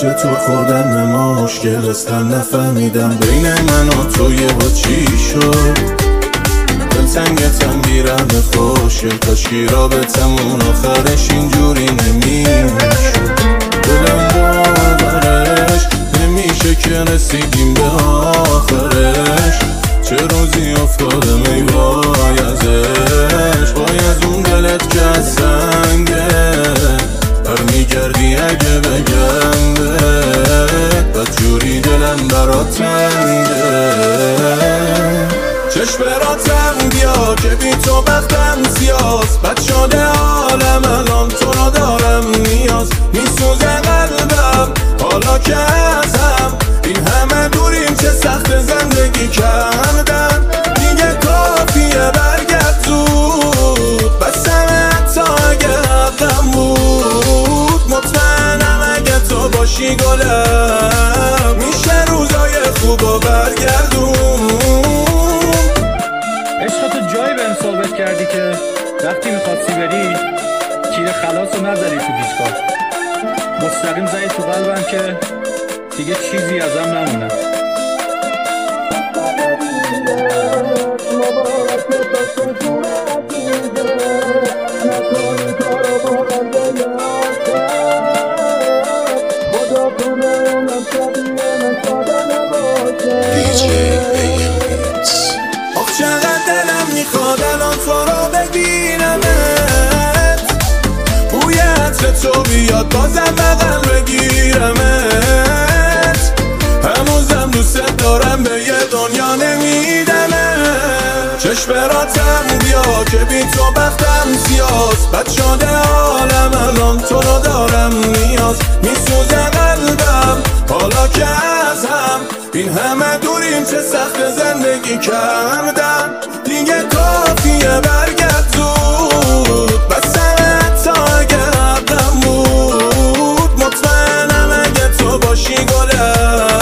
چطور خوردن به مشکل استن نفهمیدم بین من و تو یه با چی شد. دلتنگتم بیرم خوشگل کاشکی رابطمون آخرش اینجوری نمیشد. دلم باورش نمیشه که رسیدیم به آخرش. چه روزی افتادم ای وای ازش، وای از اون دلت که از سنگه برمیگردی اگه بگم بهت بدجوری دلم برات تنگه. چشم براتم بیا که بی تو بختم سیاست، بد شده حالم الان تو را دارم نیاز. میسوزه قلبم حالا که ازم، این همه دوریم چه سخت زندگی کردن. دیگه کافیه برگرد زود، بسمه حتی اگه حقم بود. مطمئنم اگه تو باشی گلم میشه روزای خوب و برگردون. عشق تو جایی بهم ثابت کردی که وقتی میخواستی بری تیر خلاصو نزدی تو دیسکا، مستقیم زدی تو قلبم که دیگه چیزی ازم نمونه. چقدر دلم میخواد الان تو رو ببینمت، بوی عطر تو بیاد بازم بغل بگیرمت. هنوزم دوست دارم به یه دنیا نمیدمت. چشم براتم بیا که بی تو بختم سیاست، بد شده حالم الان تو رو دارم نیاز. میسوزه قلبم حالا که از هم، این همه دوریم چه سخت زندگی کردن. دیگه کافیه برگرد زود، بسمه حتی اگه حقم بود. مطمئنم اگه تو باشی گلم